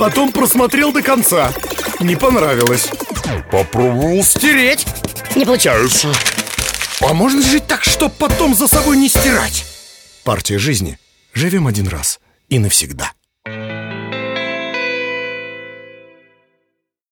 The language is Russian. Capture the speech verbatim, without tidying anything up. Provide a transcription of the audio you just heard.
Потом просмотрел до конца. Не понравилось. Попробовал стереть. Не получается. А можно жить так, чтоб потом за собой не стирать? Партия жизни. Живем один раз и навсегда.